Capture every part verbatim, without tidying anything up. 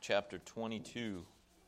chapter twenty-two.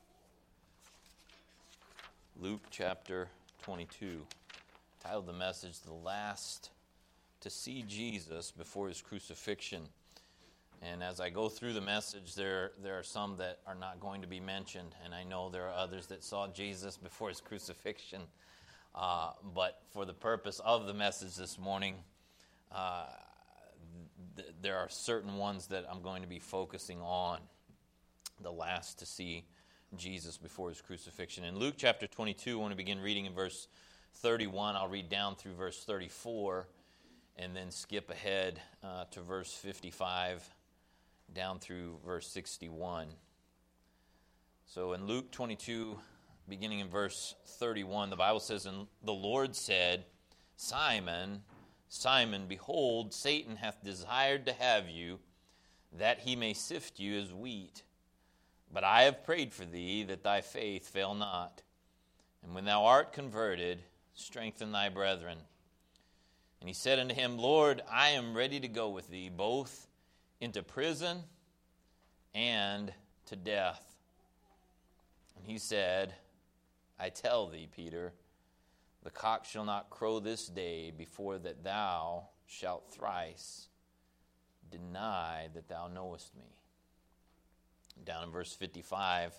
Luke chapter twenty-two. Titled the message, The Last to See Jesus Before His Crucifixion. And as I go through the message, there, there are some that are not going to be mentioned. And I know there are others that saw Jesus before His crucifixion. Uh, but for the purpose of the message this morning, uh, th- there are certain ones that I'm going to be focusing on. The last to see Jesus before His crucifixion. In Luke chapter twenty-two, I want to begin reading in verse thirty-one. I'll read down through verse thirty-four and then skip ahead uh, to verse fifty-five down through verse sixty-one. So in Luke twenty-two, beginning in verse thirty-one, the Bible says, "And the Lord said, Simon, Simon, behold, Satan hath desired to have you, that he may sift you as wheat. But I have prayed for thee, that thy faith fail not. And when thou art converted, strengthen thy brethren. And he said unto him, Lord, I am ready to go with thee, both into prison and to death. And he said, I tell thee, Peter, the cock shall not crow this day before that thou shalt thrice deny that thou knowest me." Down in verse fifty-five,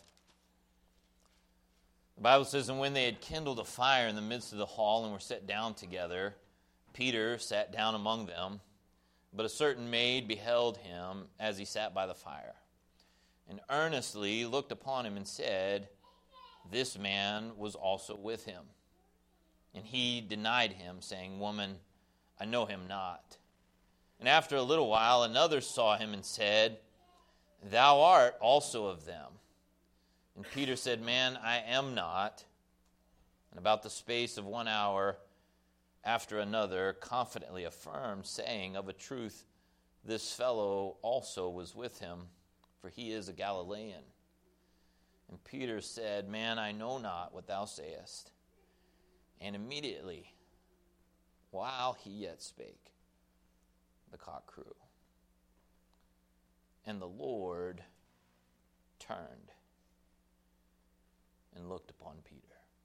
the Bible says, "And when they had kindled a fire in the midst of the hall and were set down together, Peter sat down among them. But a certain maid beheld him as he sat by the fire, and earnestly looked upon him and said, This man was also with him. And he denied him, saying, Woman, I know him not. And after a little while another saw him and said, Thou art also of them. And Peter said, Man, I am not. And about the space of one hour after another confidently affirmed, saying, Of a truth, this fellow also was with him, for he is a Galilean. And Peter said, Man, I know not what thou sayest. And immediately, while he yet spake, the cock crew. And the Lord turned and looked upon Peter."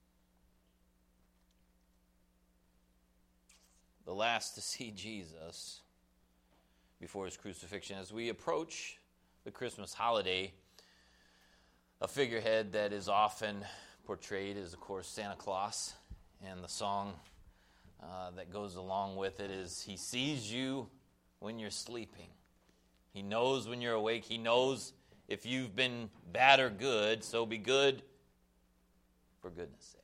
The last to see Jesus before His crucifixion. As we approach the Christmas holiday, a figurehead that is often portrayed is, of course, Santa Claus. And the song uh, that goes along with it is, He sees you when you're sleeping. He knows when you're awake. He knows if you've been bad or good, so be good for goodness sake.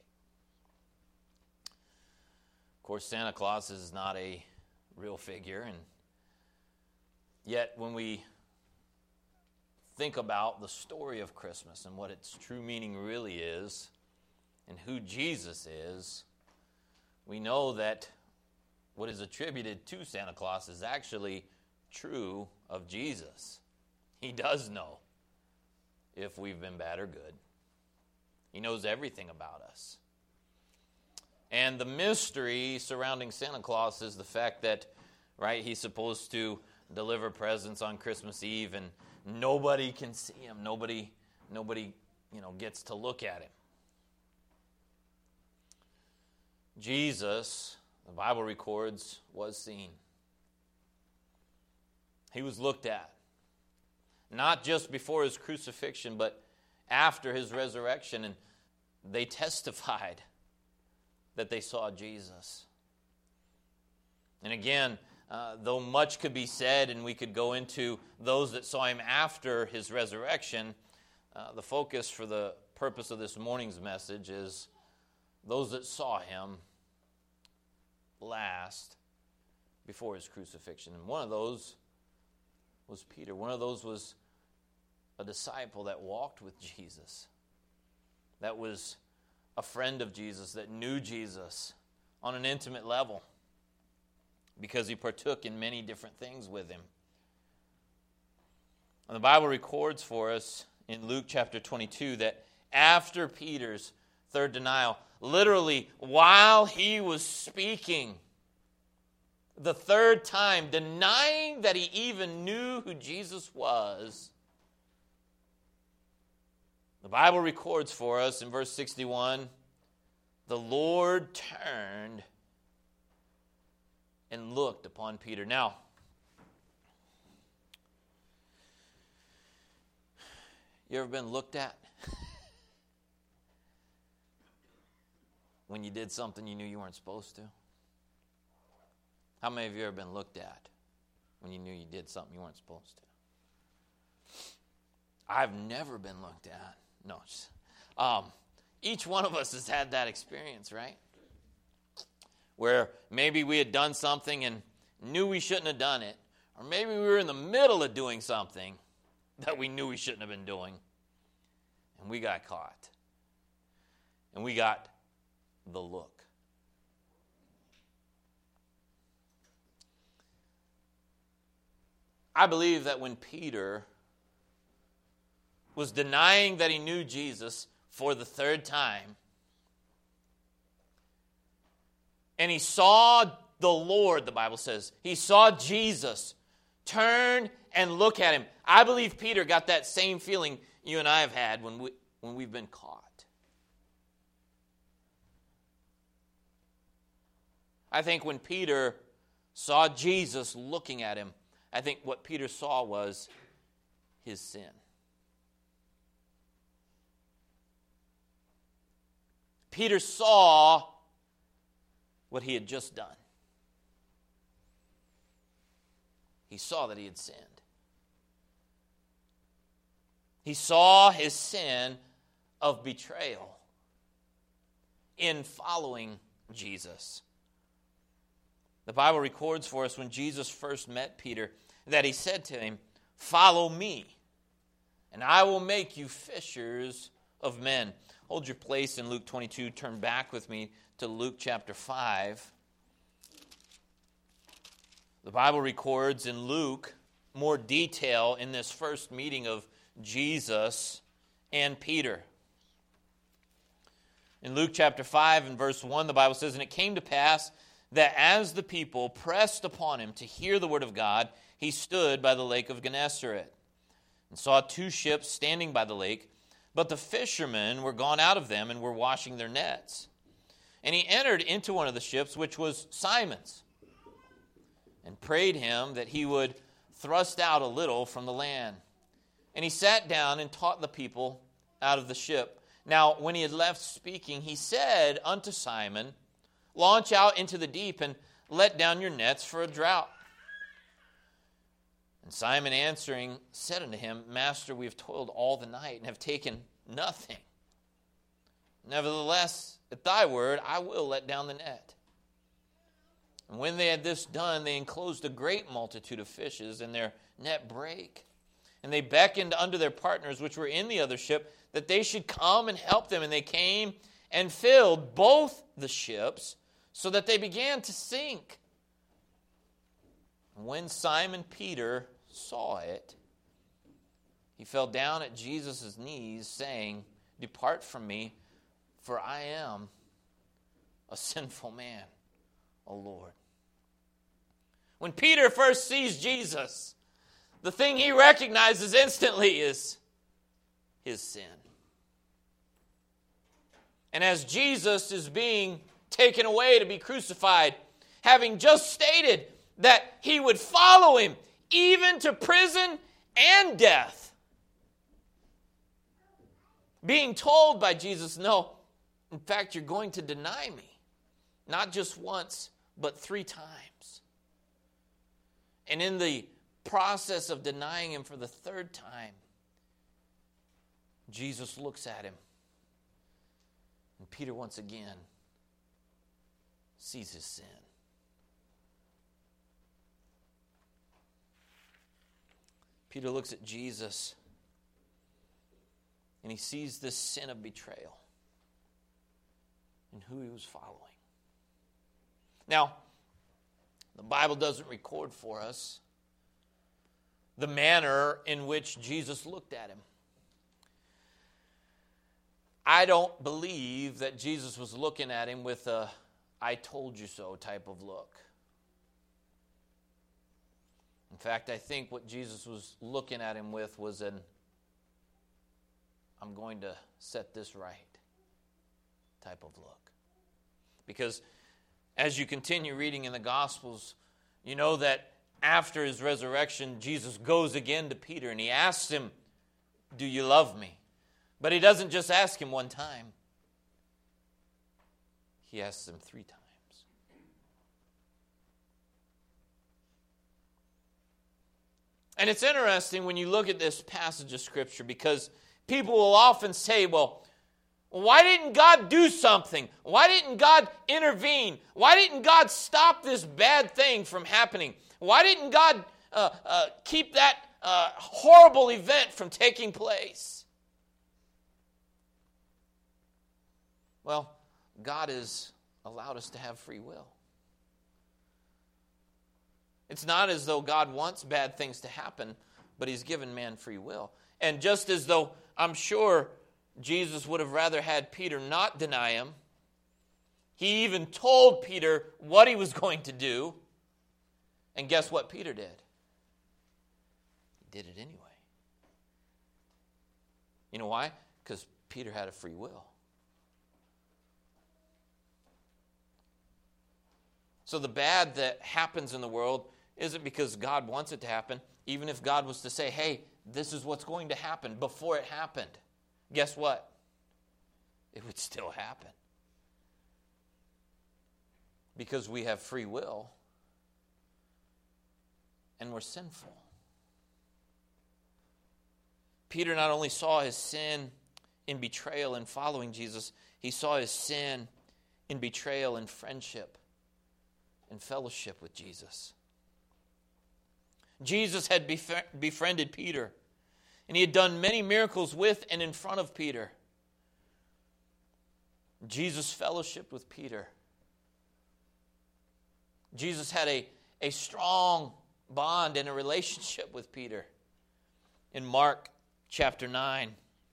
Of course, Santa Claus is not a real figure, and yet when we think about the story of Christmas and what its true meaning really is, and who Jesus is, we know that what is attributed to Santa Claus is actually true of Jesus. He does know if we've been bad or good. He knows everything about us. And the mystery surrounding Santa Claus is the fact that, right, he's supposed to deliver presents on Christmas Eve, and nobody can see him. Nobody, nobody, you know, gets to look at him. Jesus, the Bible records, was seen. He was looked at, not just before His crucifixion, but after His resurrection, and they testified that they saw Jesus. And again, uh, though much could be said, and we could go into those that saw Him after His resurrection, uh, the focus for the purpose of this morning's message is those that saw Him last before His crucifixion. And one of those was Peter. One of those was a disciple that walked with Jesus, that was a friend of Jesus, that knew Jesus on an intimate level because he partook in many different things with Him. And the Bible records for us in Luke chapter twenty-two that after Peter's third denial, literally while he was speaking, the third time, denying that he even knew who Jesus was, Bible records for us in verse sixty-one, the Lord turned and looked upon Peter. Now, you ever been looked at? When you did something you knew you weren't supposed to? How many of you ever been looked at when you knew you did something you weren't supposed to? I've never been looked at. No. Um, each one of us has had that experience, right? Where maybe we had done something and knew we shouldn't have done it. Or maybe we were in the middle of doing something that we knew we shouldn't have been doing. And we got caught. And we got the look. I believe that when Peter was denying that he knew Jesus for the third time, and he saw the Lord, the Bible says, he saw Jesus turn and look at him. I believe Peter got that same feeling you and I have had when, we, when we've been caught. I think when Peter saw Jesus looking at him, I think what Peter saw was his sin. Peter saw what he had just done. He saw that he had sinned. He saw his sin of betrayal in following Jesus. The Bible records for us when Jesus first met Peter that he said to him, "Follow me, and I will make you fishers of men." Hold your place in Luke twenty-two. Turn back with me to Luke chapter five. The Bible records in Luke more detail in this first meeting of Jesus and Peter. In Luke chapter five and verse one, the Bible says, "And it came to pass that as the people pressed upon him to hear the word of God, he stood by the lake of Gennesaret and saw two ships standing by the lake, but the fishermen were gone out of them and were washing their nets. And he entered into one of the ships, which was Simon's, and prayed him that he would thrust out a little from the land. And he sat down and taught the people out of the ship. Now, when he had left speaking, he said unto Simon, Launch out into the deep and let down your nets for a draught. And Simon answering said unto him, Master, we have toiled all the night and have taken nothing. Nevertheless, at thy word, I will let down the net. And when they had this done, they enclosed a great multitude of fishes, and their net brake. And they beckoned unto their partners, which were in the other ship, that they should come and help them. And they came and filled both the ships, so that they began to sink. And when Simon Peter saw it, he fell down at Jesus' knees, saying, Depart from me, for I am a sinful man, O Lord. When Peter first sees Jesus, the thing he recognizes instantly is his sin. And as Jesus is being taken away to be crucified, having just stated that he would follow him even to prison and death, being told by Jesus, no, in fact, you're going to deny me, not just once, but three times. And in the process of denying him for the third time, Jesus looks at him. And Peter once again sees his sin. Peter looks at Jesus and he sees this sin of betrayal and who he was following. Now, the Bible doesn't record for us the manner in which Jesus looked at him. I don't believe that Jesus was looking at him with a I told you so type of look. In fact, I think what Jesus was looking at him with was an I'm going to set this right type of look. Because as you continue reading in the Gospels, you know that after his resurrection, Jesus goes again to Peter and he asks him, do you love me? But he doesn't just ask him one time. He asks him three times. And it's interesting when you look at this passage of Scripture because people will often say, well, why didn't God do something? Why didn't God intervene? Why didn't God stop this bad thing from happening? Why didn't God uh, uh, keep that uh, horrible event from taking place? Well, God has allowed us to have free will. It's not as though God wants bad things to happen, but he's given man free will. And just as though I'm sure Jesus would have rather had Peter not deny him, he even told Peter what he was going to do. And guess what Peter did? He did it anyway. You know why? Because Peter had a free will. So the bad that happens in the world isn't because God wants it to happen. Even if God was to say, hey, this is what's going to happen before it happened, guess what? It would still happen. Because we have free will and we're sinful. Peter not only saw his sin in betrayal and following Jesus, he saw his sin in betrayal and friendship and fellowship with Jesus. Jesus had bef- befriended Peter, and he had done many miracles with and in front of Peter. Jesus fellowshiped with Peter. Jesus had a, a strong bond and a relationship with Peter. In Mark chapter nine,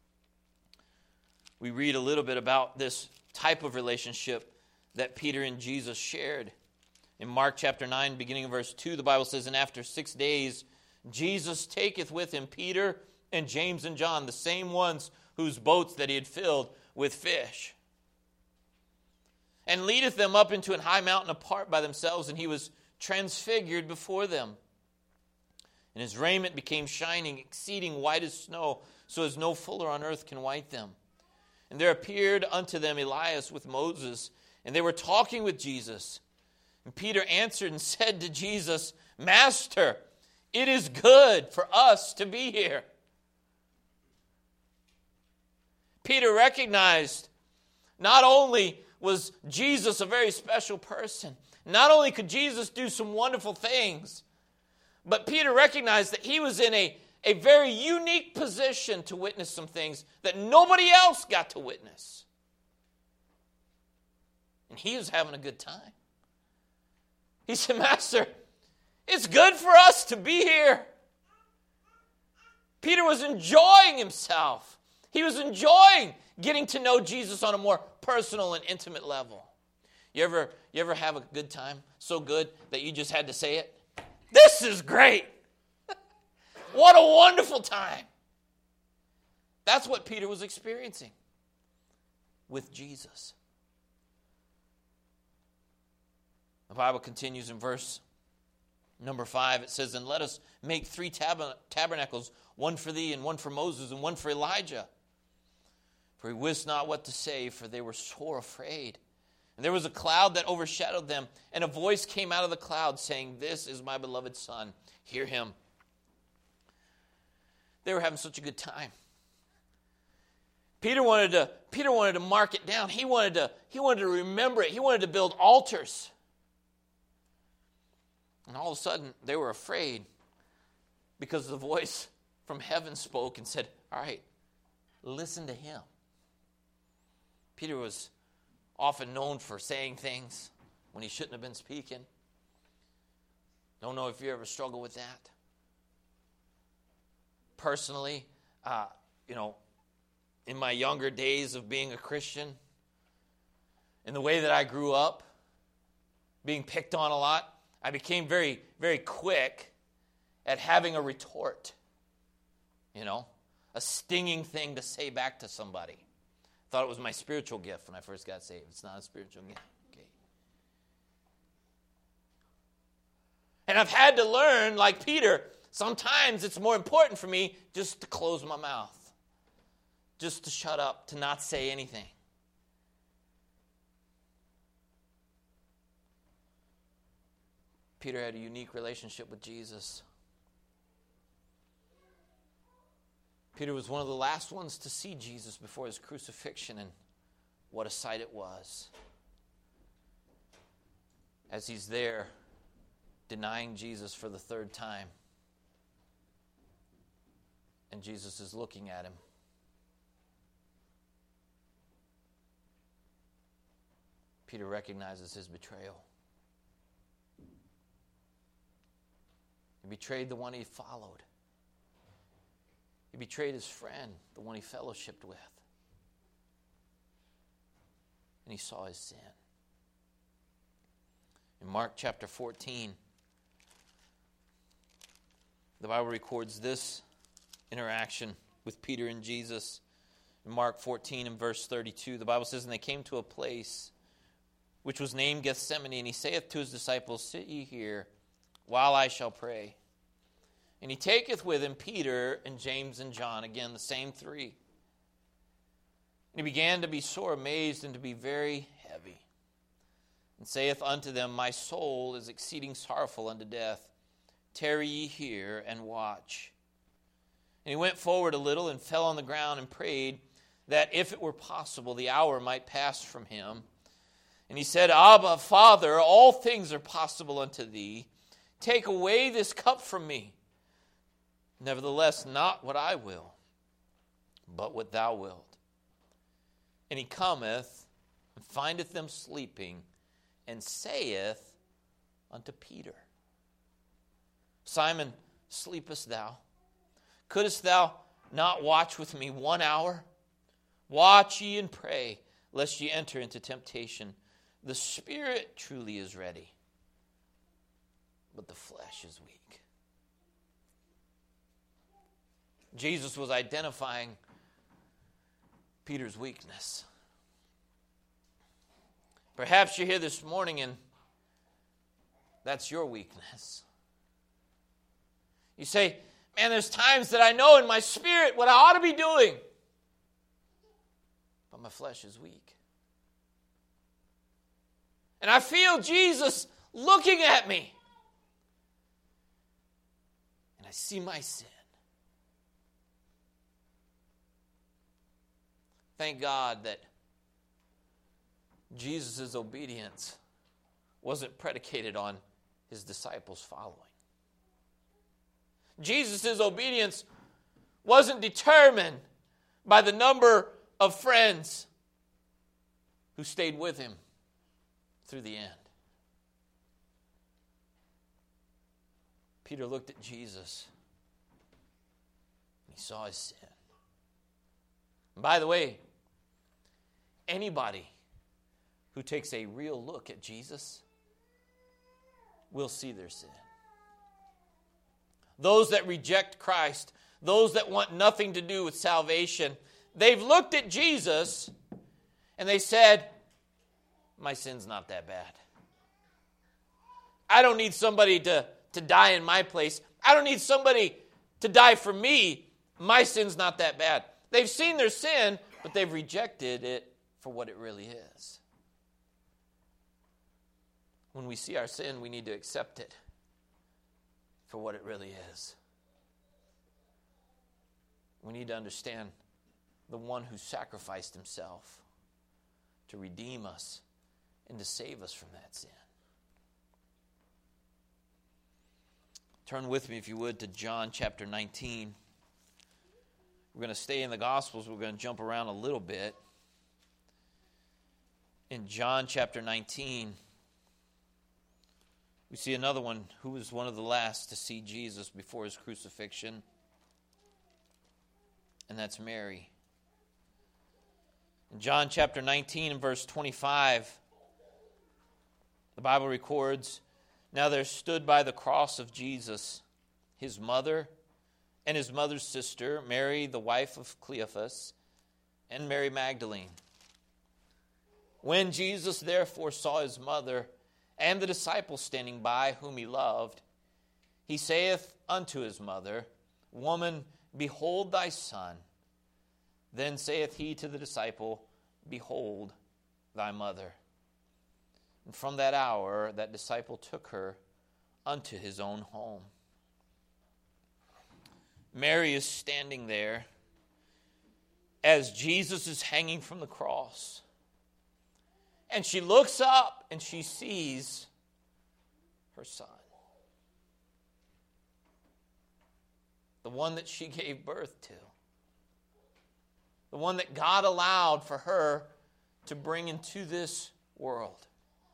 we read a little bit about this type of relationship that Peter and Jesus shared. In Mark chapter nine, beginning of verse two, the Bible says, and after six days, Jesus taketh with him Peter and James and John, the same ones whose boats that he had filled with fish, and leadeth them up into an high mountain apart by themselves, and he was transfigured before them. And his raiment became shining, exceeding white as snow, so as no fuller on earth can white them. And there appeared unto them Elias with Moses, and they were talking with Jesus. And Peter answered and said to Jesus, Master, it is good for us to be here. Peter recognized not only was Jesus a very special person, not only could Jesus do some wonderful things, but Peter recognized that he was in a, a very unique position to witness some things that nobody else got to witness. And he was having a good time. He said, Master, it's good for us to be here. Peter was enjoying himself. He was enjoying getting to know Jesus on a more personal and intimate level. You ever, you ever have a good time? So good that you just had to say it? This is great. What a wonderful time. That's what Peter was experiencing with Jesus. The Bible continues in verse number five. It says, and let us make three tab- tabernacles, one for thee and one for Moses and one for Elijah. For he wist not what to say, for they were sore afraid. And there was a cloud that overshadowed them, and a voice came out of the cloud saying, this is my beloved Son, hear him. They were having such a good time. Peter wanted to, Peter wanted to mark it down. He wanted to, he wanted to remember it. He wanted to build altars. And all of a sudden, they were afraid because the voice from heaven spoke and said, all right, listen to him. Peter was often known for saying things when he shouldn't have been speaking. Don't know if you ever struggle with that. Personally, uh, you know, in my younger days of being a Christian, in the way that I grew up, being picked on a lot, I became very, very quick at having a retort. You know, a stinging thing to say back to somebody. I thought it was my spiritual gift when I first got saved. It's not a spiritual gift. Okay. And I've had to learn, like Peter, sometimes it's more important for me just to close my mouth. Just to shut up, to not say anything. Peter had a unique relationship with Jesus. Peter was one of the last ones to see Jesus before his crucifixion, and what a sight it was. As he's there, denying Jesus for the third time, and Jesus is looking at him. Peter recognizes his betrayal. He betrayed the one he followed. He betrayed his friend, the one he fellowshipped with. And he saw his sin. In Mark chapter fourteen, the Bible records this interaction with Peter and Jesus. In Mark fourteen and verse thirty-two, the Bible says, "And they came to a place which was named Gethsemane, and he saith to his disciples, Sit ye here, while I shall pray. And he taketh with him Peter and James and John," again, the same three. "And he began to be sore amazed and to be very heavy, and saith unto them, My soul is exceeding sorrowful unto death. Tarry ye here and watch. And he went forward a little and fell on the ground and prayed that if it were possible, the hour might pass from him. And he said, Abba, Father, all things are possible unto thee. Take away this cup from me. Nevertheless, not what I will, but what thou wilt. And he cometh and findeth them sleeping, and saith unto Peter, Simon, sleepest thou? Couldest thou not watch with me one hour? Watch ye and pray, lest ye enter into temptation. The spirit truly is ready, but the flesh is weak." Jesus was identifying Peter's weakness. Perhaps you're here this morning and that's your weakness. You say, man, there's times that I know in my spirit what I ought to be doing, but my flesh is weak. And I feel Jesus looking at me. And I see my sin. Thank God that Jesus' obedience wasn't predicated on his disciples following. Jesus' obedience wasn't determined by the number of friends who stayed with him through the end. Peter looked at Jesus and he saw his sin. And by the way, anybody who takes a real look at Jesus will see their sin. Those that reject Christ, those that want nothing to do with salvation, they've looked at Jesus and they said, my sin's not that bad. I don't need somebody to, to die in my place. I don't need somebody to die for me. My sin's not that bad. They've seen their sin, but they've rejected it for what it really is. When we see our sin, we need to accept it for what it really is. We need to understand the one who sacrificed himself to redeem us and to save us from that sin. Turn with me, if you would, to John chapter nineteen. We're going to stay in the Gospels. We're going to jump around a little bit. In John chapter nineteen, we see another one who was one of the last to see Jesus before his crucifixion, and that's Mary. In John chapter nineteen and verse twenty-five, the Bible records, Now there stood by the cross of Jesus his mother and his mother's sister, Mary, the wife of Cleophas, and Mary Magdalene. When Jesus therefore saw his mother and the disciple standing by, whom he loved, he saith unto his mother, Woman, behold thy son. Then saith he to the disciple, Behold thy mother. And from that hour that disciple took her unto his own home. Mary is standing there as Jesus is hanging from the cross. And she looks up and she sees her son. The one that she gave birth to. The one that God allowed for her to bring into this world.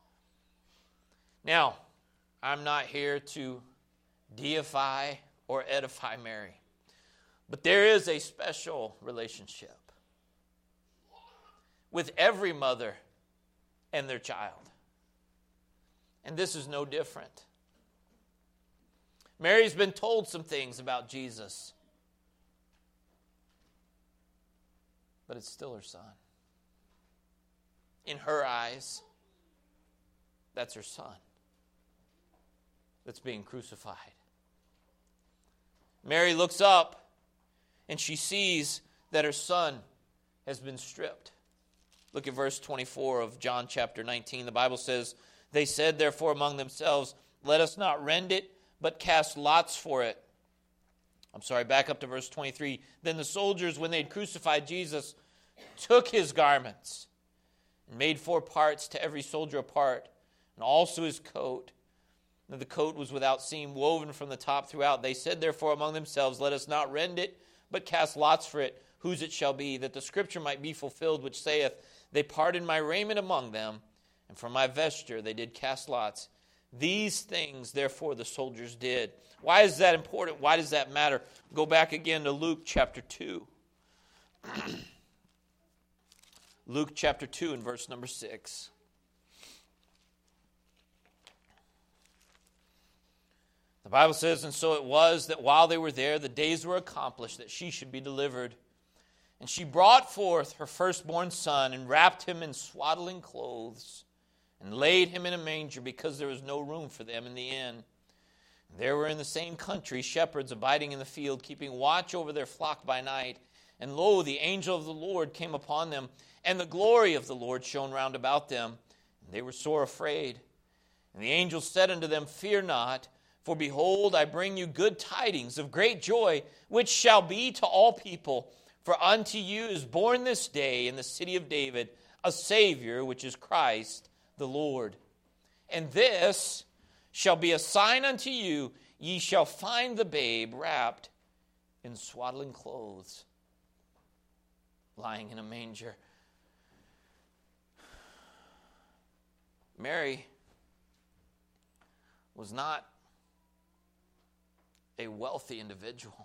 Now, I'm not here to deify or edify Mary. But there is a special relationship with every mother and their child. And this is no different. Mary's been told some things about Jesus. But it's still her son. In her eyes, that's her son that's being crucified. Mary looks up and she sees that her son has been stripped. Look at verse twenty-four of John chapter nineteen. The Bible says, They said therefore among themselves, Let us not rend it, but cast lots for it. I'm sorry, back up to verse twenty-three. Then the soldiers, when they had crucified Jesus, took his garments and made four parts, to every soldier a part, and also his coat. And the coat was without seam, woven from the top throughout. They said therefore among themselves, Let us not rend it, but cast lots for it, whose it shall be, that the scripture might be fulfilled, which saith, They parted my raiment among them, and for my vesture they did cast lots. These things, therefore, the soldiers did. Why is that important? Why does that matter? Go back again to Luke chapter two. Luke chapter two and verse number six. The Bible says, And so it was that while they were there, the days were accomplished that she should be delivered. And she brought forth her firstborn son, and wrapped him in swaddling clothes, and laid him in a manger, because there was no room for them in the inn. There were in the same country shepherds abiding in the field, keeping watch over their flock by night. And lo, the angel of the Lord came upon them, and the glory of the Lord shone round about them. And they were sore afraid. And the angel said unto them, Fear not, for behold, I bring you good tidings of great joy, which shall be to all people. For unto you is born this day in the city of David a Savior, which is Christ the Lord. And this shall be a sign unto you, ye shall find the babe wrapped in swaddling clothes, lying in a manger. Mary was not a wealthy individual.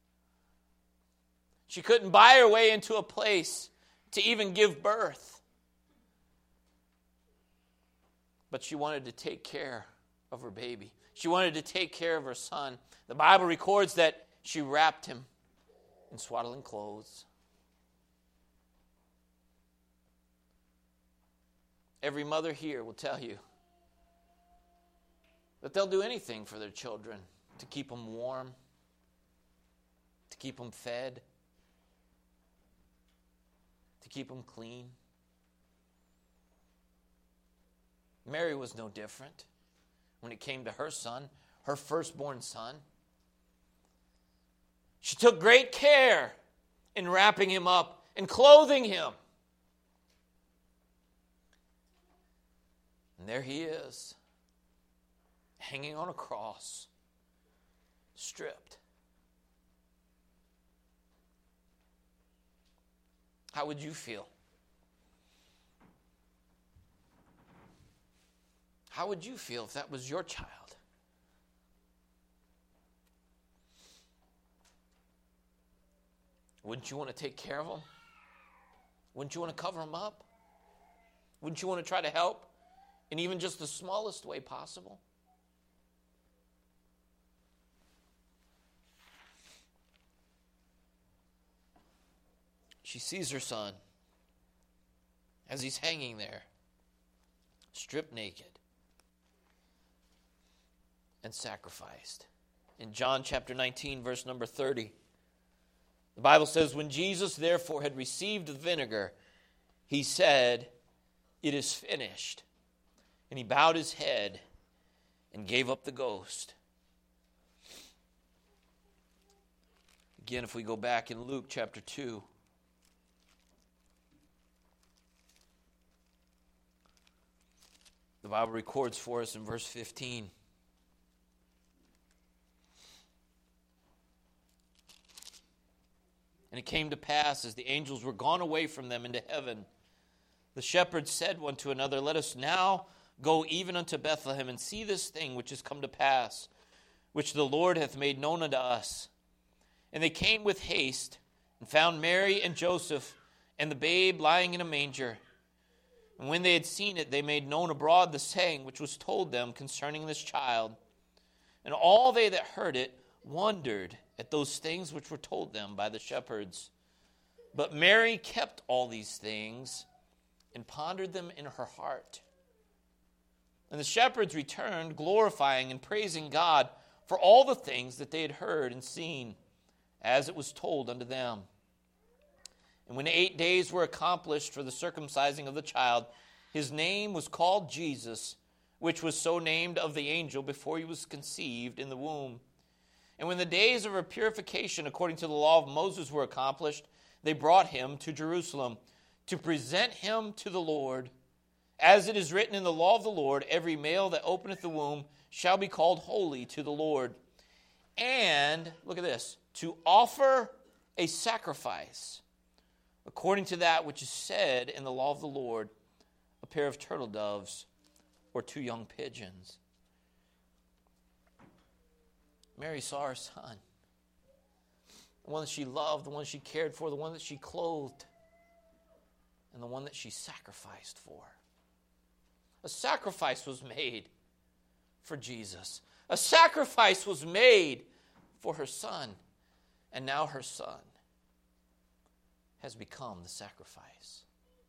She couldn't buy her way into a place to even give birth. But she wanted to take care of her baby. She wanted to take care of her son. The Bible records that she wrapped him in swaddling clothes. Every mother here will tell you that they'll do anything for their children to keep them warm, to keep them fed, to keep them clean. Mary was no different when it came to her son, her firstborn son. She took great care in wrapping him up and clothing him. And there he is, hanging on a cross, stripped. How would you feel? How would you feel if that was your child? Wouldn't you want to take care of them? Wouldn't you want to cover them up? Wouldn't you want to try to help in even just the smallest way possible? she sees her son as he's hanging there, stripped naked and sacrificed. In John chapter nineteen, verse number thirty, the Bible says, when Jesus therefore had received the vinegar, he said, "It is finished." And he bowed his head and gave up the ghost. Again, if we go back in Luke chapter two, the Bible records for us in verse fifteen. And it came to pass, as the angels were gone away from them into heaven, the shepherds said one to another, "Let us now go even unto Bethlehem, and see this thing which is come to pass, which the Lord hath made known unto us." And they came with haste, and found Mary and Joseph, and the babe lying in a manger. And when they had seen it, they made known abroad the saying which was told them concerning this child. And all they that heard it wondered at those things which were told them by the shepherds. But Mary kept all these things and pondered them in her heart. And the shepherds returned, glorifying and praising God for all the things that they had heard and seen, as it was told unto them. And when eight days were accomplished for the circumcising of the child, his name was called Jesus, which was so named of the angel before he was conceived in the womb. And when the days of her purification according to the law of Moses were accomplished, they brought him to Jerusalem to present him to the Lord. As it is written in the law of the Lord, every male that openeth the womb shall be called holy to the Lord. And, look at this, to offer a sacrifice according to that which is said in the law of the Lord, a pair of turtle doves or two young pigeons. Mary saw her son, the one that she loved, the one she cared for, the one that she clothed, and the one that she sacrificed for. A sacrifice was made for Jesus. A sacrifice was made for her son, and now her son has become the sacrifice.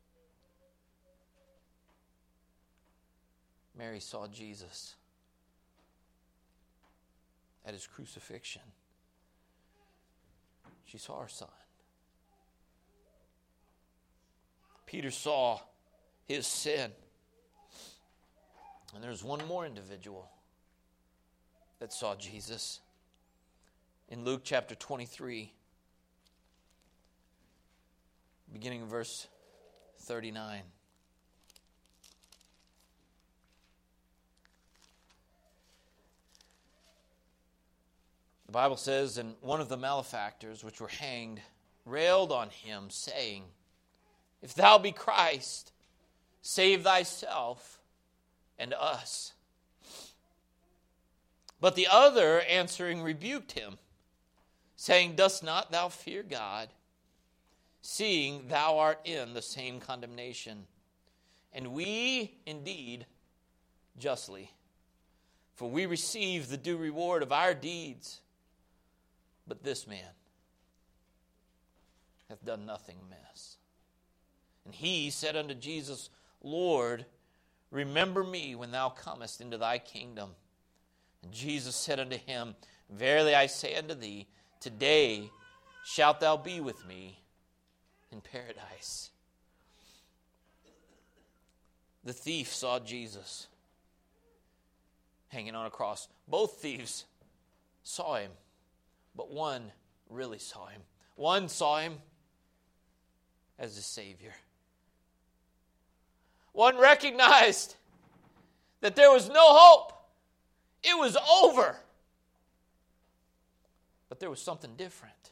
Mary saw Jesus at his crucifixion. She saw her son. Peter saw his sin. And there's one more individual that saw Jesus. In Luke chapter twenty-three, beginning in verse thirty-nine. The Bible says, and one of the malefactors which were hanged railed on him, saying, "If thou be Christ, save thyself and us." But the other answering rebuked him, saying, "Dost not thou fear God, seeing thou art in the same condemnation? And we indeed justly, for we receive the due reward of our deeds. But this man hath done nothing amiss." And he said unto Jesus, "Lord, remember me when thou comest into thy kingdom." And Jesus said unto him, "Verily I say unto thee, today shalt thou be with me in paradise." The thief saw Jesus hanging on a cross. Both thieves saw him, but one really saw him. One saw him as a Savior. One recognized that there was no hope. It was over. But there was something different.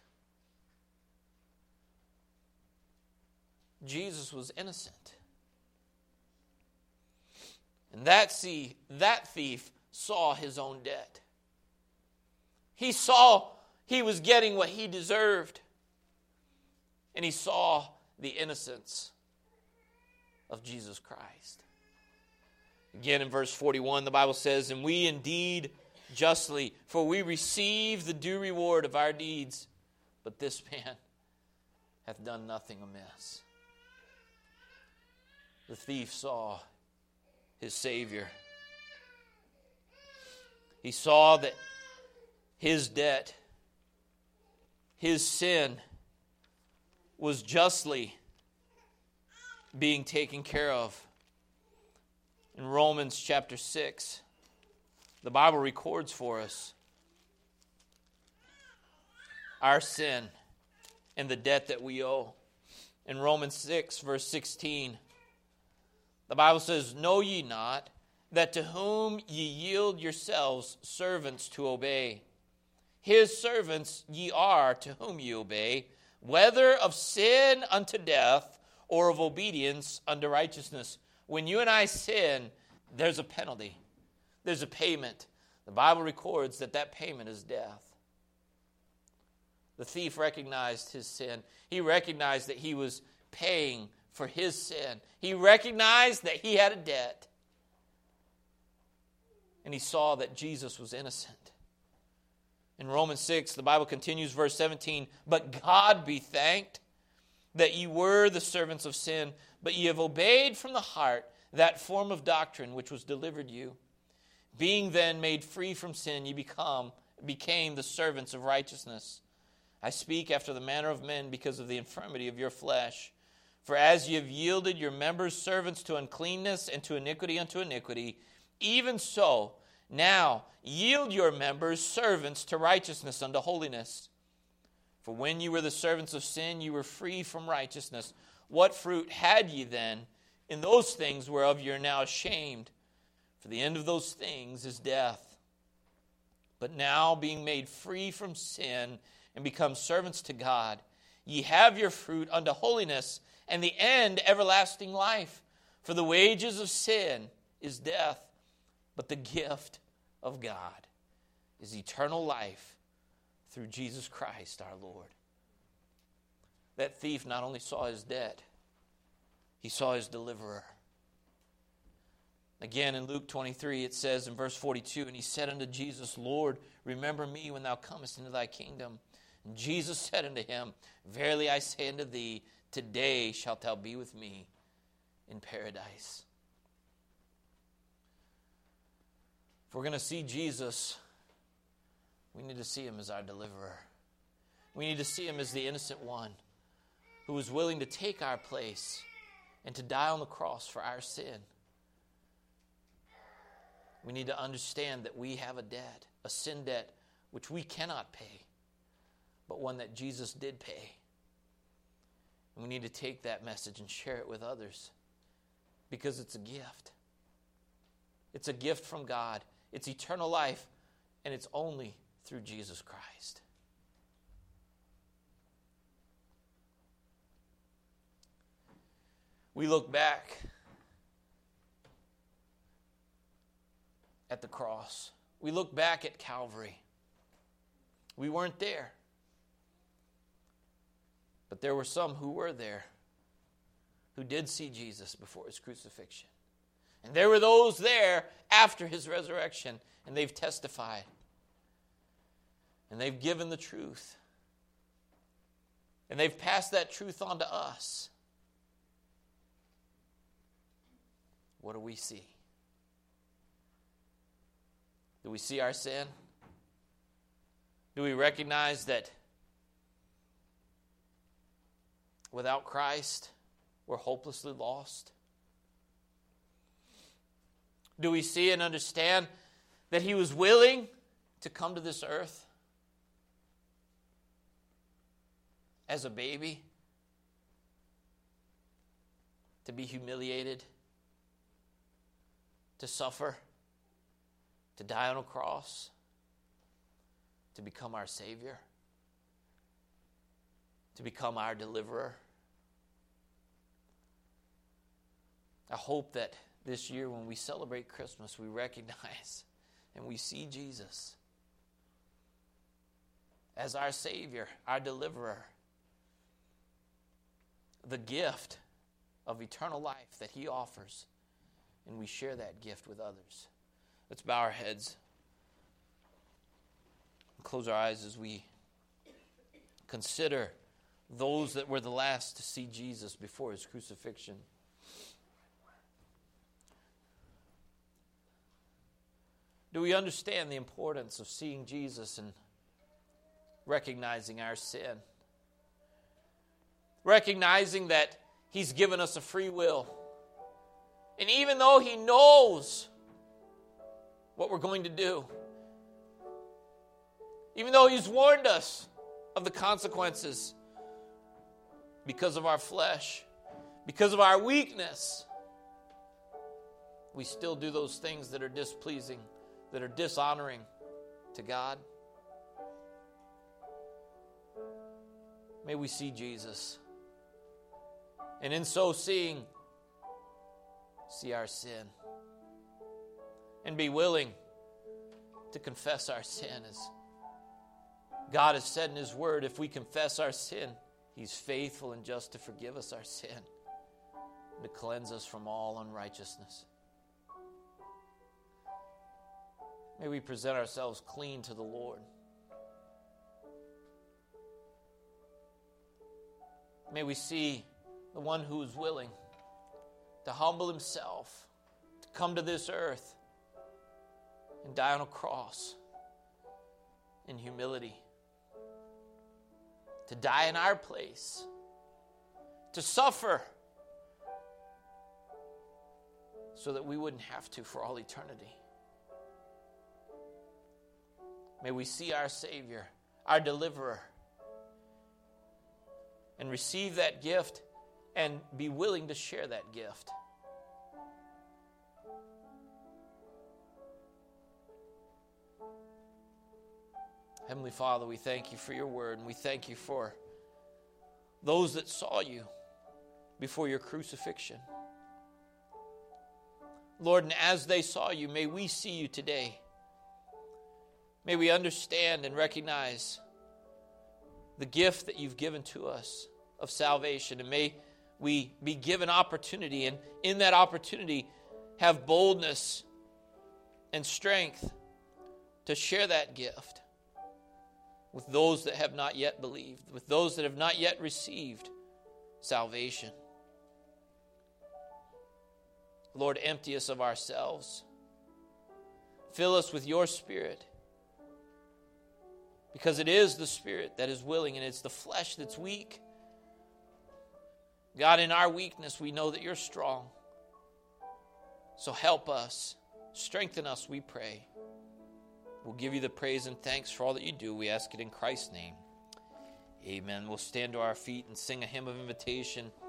Jesus was innocent. And that see, that thief saw his own debt. He saw he was getting what he deserved. And he saw the innocence of Jesus Christ. Again, in verse forty-one, the Bible says, "And we indeed justly, for we receive the due reward of our deeds. But this man hath done nothing amiss. The thief saw his Savior. He saw that his debt, his sin, was justly being taken care of. In Romans chapter six, the Bible records for us our sin and the debt that we owe. In Romans six, verse sixteen, the Bible says, "Know ye not that to whom ye yield yourselves servants to obey, his servants ye are to whom ye obey, whether of sin unto death or of obedience unto righteousness." When you and I sin, there's a penalty. There's a payment. The Bible records that that payment is death. The thief recognized his sin. He recognized that he was paying for his sin. He recognized that he had a debt. And he saw that Jesus was innocent. In Romans six, the Bible continues, verse seventeen, "But God be thanked that ye were the servants of sin, but ye have obeyed from the heart that form of doctrine which was delivered you. Being then made free from sin, ye become became the servants of righteousness. I speak after the manner of men because of the infirmity of your flesh. For as ye have yielded your members servants to uncleanness and to iniquity unto iniquity, even so now yield your members servants to righteousness unto holiness. For when ye were the servants of sin, ye were free from righteousness. What fruit had ye then in those things whereof ye are now ashamed? For the end of those things is death. But now, being made free from sin and become servants to God, ye have your fruit unto holiness, and the end everlasting life. For the wages of sin is death, but the gift of God is eternal life through Jesus Christ our Lord." That thief not only saw his debt, he saw his deliverer. Again, in Luke twenty-three, it says in verse forty-two, "And he said unto Jesus, Lord, remember me when thou comest into thy kingdom. And Jesus said unto him, Verily I say unto thee, today shalt thou be with me in paradise." If we're going to see Jesus, we need to see him as our deliverer. We need to see him as the innocent one who was willing to take our place and to die on the cross for our sin. We need to understand that we have a debt, a sin debt, which we cannot pay, but one that Jesus did pay. And we need to take that message and share it with others because it's a gift. It's a gift from God. It's eternal life, and it's only through Jesus Christ. We look back at the cross. We look back at Calvary. We weren't there. But there were some who were there, who did see Jesus before his crucifixion. And there were those there after his resurrection, and they've testified. And they've given the truth. And they've passed that truth on to us. What do we see? Do we see our sin? Do we recognize that without Christ, we're hopelessly lost? Do we see and understand that he was willing to come to this earth as a baby, to be humiliated, to suffer, to die on a cross, to become our Savior, to become our deliverer? I hope that this year when we celebrate Christmas, we recognize and we see Jesus as our Savior, our deliverer, the gift of eternal life that he offers, and we share that gift with others. Let's bow our heads and close our eyes as we consider those that were the last to see Jesus before his crucifixion. Do we understand the importance of seeing Jesus and recognizing our sin? Recognizing that he's given us a free will. And even though he knows what we're going to do, even though he's warned us of the consequences because of our flesh, because of our weakness, we still do those things that are displeasing, that are dishonoring to God. May we see Jesus. And in so seeing, see our sin. And be willing to confess our sin. As God has said in his word, if we confess our sin, he's faithful and just to forgive us our sin and to cleanse us from all unrighteousness. May we present ourselves clean to the Lord. May we see the one who is willing to humble himself, to come to this earth and die on a cross in humility, to die in our place, to suffer so that we wouldn't have to for all eternity. May we see our Savior, our deliverer, and receive that gift and be willing to share that gift. Heavenly Father, we thank you for your word, and we thank you for those that saw you before your crucifixion. Lord, and as they saw you, may we see you today. May we understand and recognize the gift that you've given to us of salvation, and may we be given opportunity, and in that opportunity have boldness and strength to share that gift with those that have not yet believed, with those that have not yet received salvation. Lord, empty us of ourselves. Fill us with your Spirit, because it is the Spirit that is willing and it's the flesh that's weak. God, in our weakness, we know that you're strong. So help us, strengthen us, we pray. We'll give you the praise and thanks for all that you do. We ask it in Christ's name. Amen. We'll stand to our feet and sing a hymn of invitation.